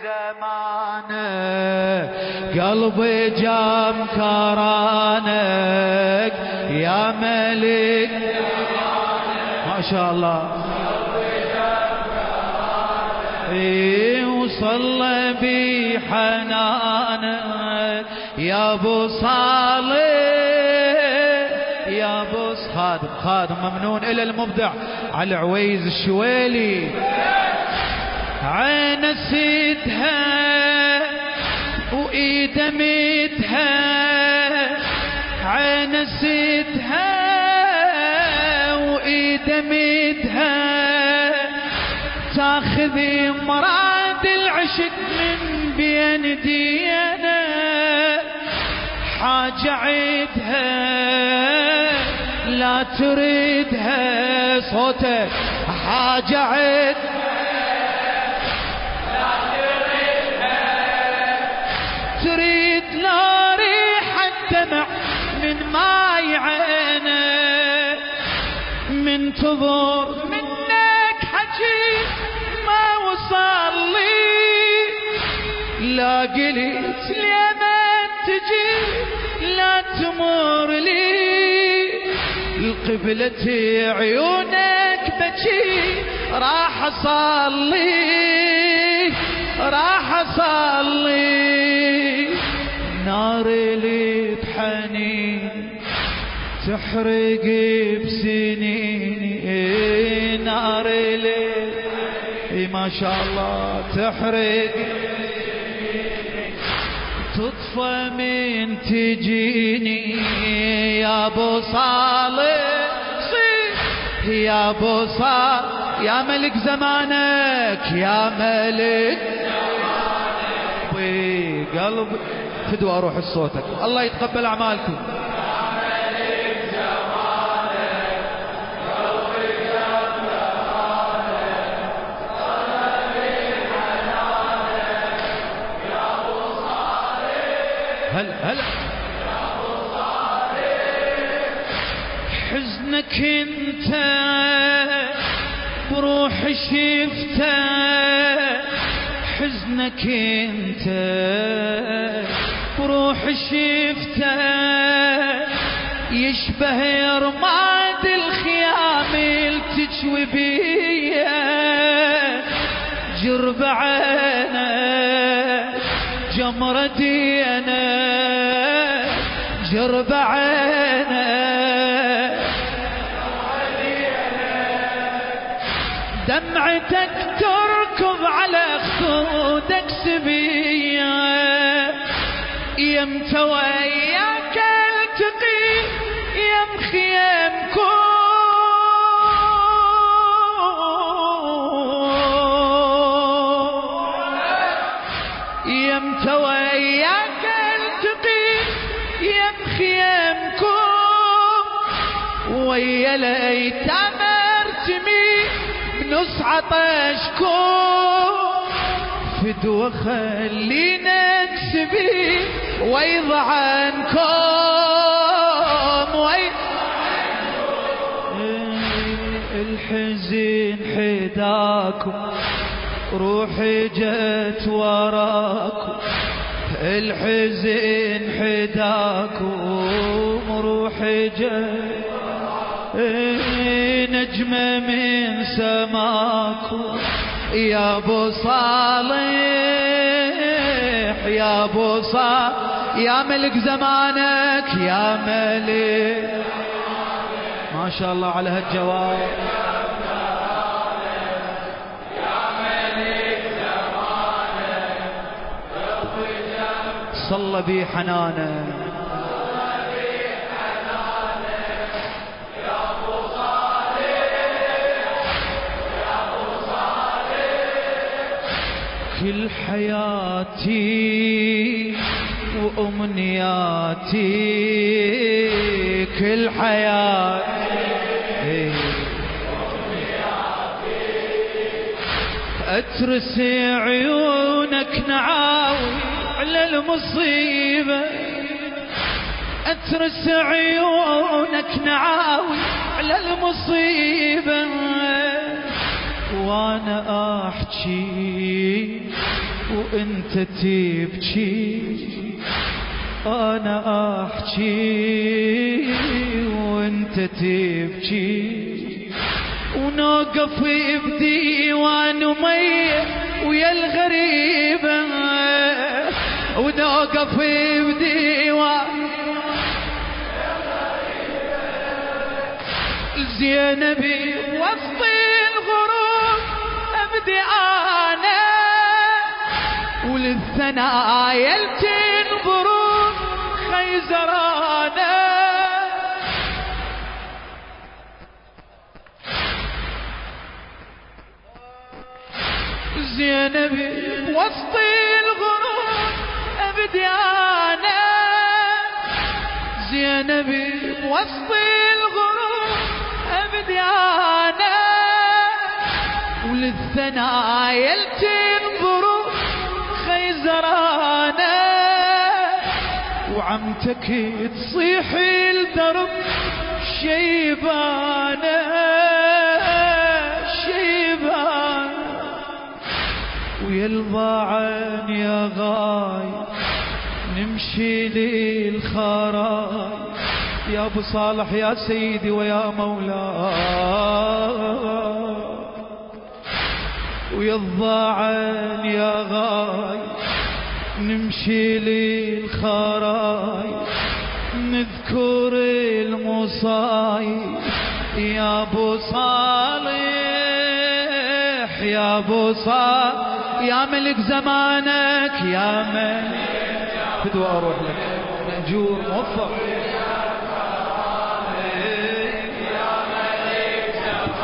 زمانك قلبي جام كرانك يا ملك ما شاء الله وصلى بحنانك يا ابو صالح يا ابو خادم ممنون الى المبدع على عويز الشويلي عين سيدها وايد ميدها عين سيدها وايد ميدها تاخذي مراد العشق من بين دينا حاجة عيدها لا تريدها صوتك حاجة عيدها لا تريدها تريد لا ريح الدمع من ماي عينك من تظهر منك حكي ما وصل لي لا قلت اليمن تجي لا تمر لي القبلة عيونك بكي راح اصلي راح اصلي نار لي بحنين تحرق بسنيني نار لي ما شاء الله تحرق تطفى من تجيني يا ابو صالح يا ابو صالح يا ملك زمانك يا ملك زمانك قلبي فدوى اروح صوتك الله يتقبل اعمالكم هلا حزنك انت بروح شفته حزنك انت بروح شفته يشبه رماد الخيام التجوي بيه جرب عينه جمرة دينا جرب عينه دمعتك تركض على خدودك سبية يمت وياك التقي يم خيامكم يمت وياك التقي يم خيامكم ويا الايتام ارتمي بنص عطشكم فدوى خلينا نكسبي ويضع عنكم الحزن حداكم روحي جت وراكم الحزن حداكم روحي جت نجمة من سماكم يا ابو صالح يا ابو صالح يا ملك زمانك يا ملك ما شاء الله على هالجواب صلى بي حنانه يا ابو صالح كل حياتي وامنياتي كل حياتي اترس عيونك نعاوي على المصيبة اترس عيونك نعاوي على المصيبة وانا احكي وانت تبكي، انا احكي وانت تبكي، ونوقف بديوان مية ويا الغريبة، ونوقف بديوان زينبي وسط الغروب ابدي انا، وللثنايا تنظرون خيزرانا. زينبي وسط الغروب ابدي انا، زينبي وسط الغروب ابدي انا، وللثنايا تنظروا خيزرانا، وعمتك تصيحي الدرب شيبانه شيبانه، ويا الضاعن يا غاي نمشي للخراي، يا ابو صالح يا سيدي ويا مولاي، ويا الضاعن يا غاي نمشي للخراي، نذكر المصايب يا ابو صالح يا ابو صالح، يا ملك زمانك يا ملك فدوى اروح لك مأجور موفق، يا ملك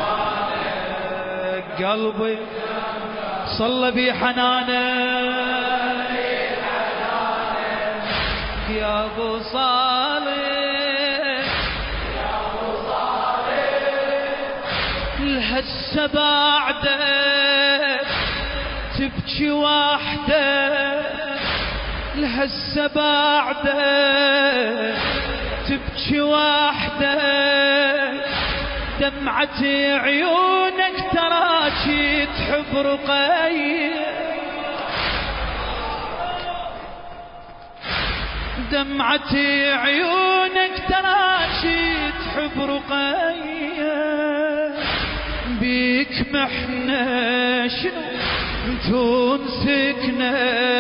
زمانك قلبي صلى بحنانك يا ابو صالح يا ابو صالح، لهسه بعدك تبكي وحدك، لهسه بعدك تبكي وحدك، دمعة عيونك تراكي تحب رقية، دمعة عيونك تراكي تحب رقية، بيك محنة شنو تمسكنا،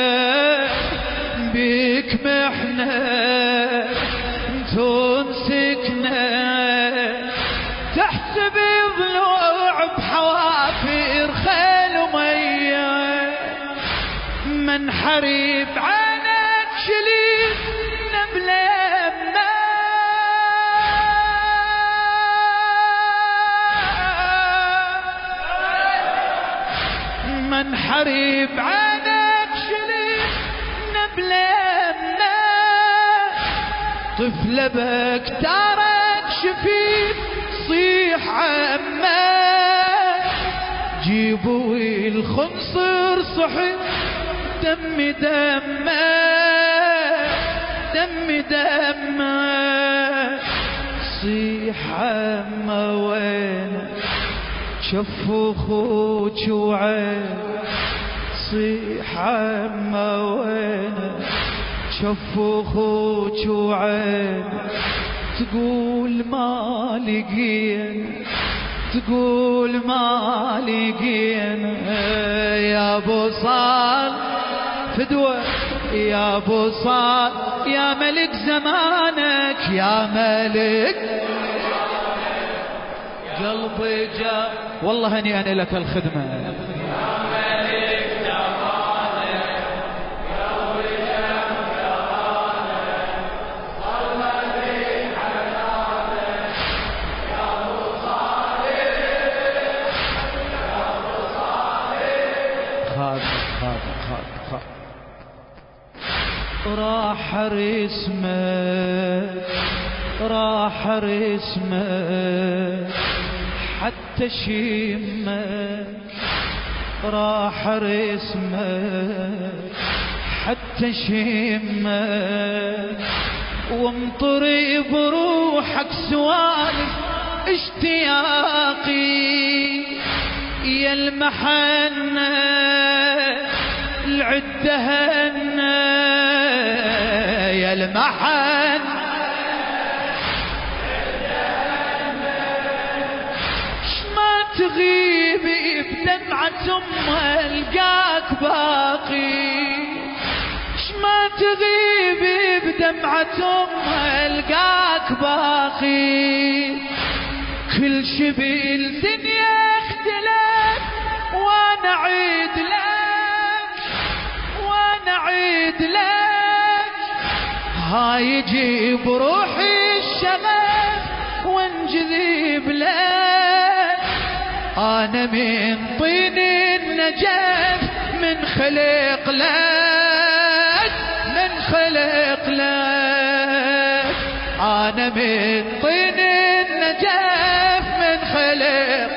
بيك محنة تمسكنا، تحسب ضلوع بحوافر خيل ومية، من حريب عنك شليل نبلمنا، من حريب عنك شليل نبلمنا، طفل بك تارك شفيف صيح عمه، جيبوا الخنصر صحي دم دمه دم دمه، صيح عمه وينه شف اخوك وعين، صيح عمه وينه شف اخوك وعين، تقول ما لقينا تقول ما لقينا، يا ابو صال فدوى يا ابو صال، يا ملك زمانك يا ملك قلبي جاء، والله هنيئا لك الخدمة، يا ملك زمانك قلبي جاء صلى بي حنانك يا ابو صالح يا ابو صالح، خادم راح رسمك راح رسمك حتى شمك، راح رسمك حتى شمك، وامطري بروحك سوالف اشتياقي، يا المحنة العدهنة يا المحنة شما تغيبي بدمعة القاك باقي شما تغيبي بدمعة القاك باقي كل شبي الدنيا اختلف وانا عيد لك وانا عيد لك هاي يجيب روحي الشغف وانجذب لك انا من طين النجف من خلق لك من خلق لك انا من طين النجف من خلق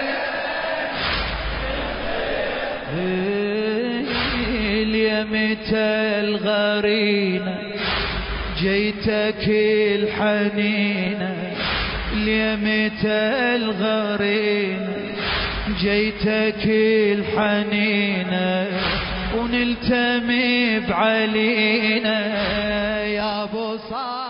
اليمت الغرينة جيتك الحنينة اليمت الغرينة جيتك الحنينة ونلتمي بعلينا يا ابو صالح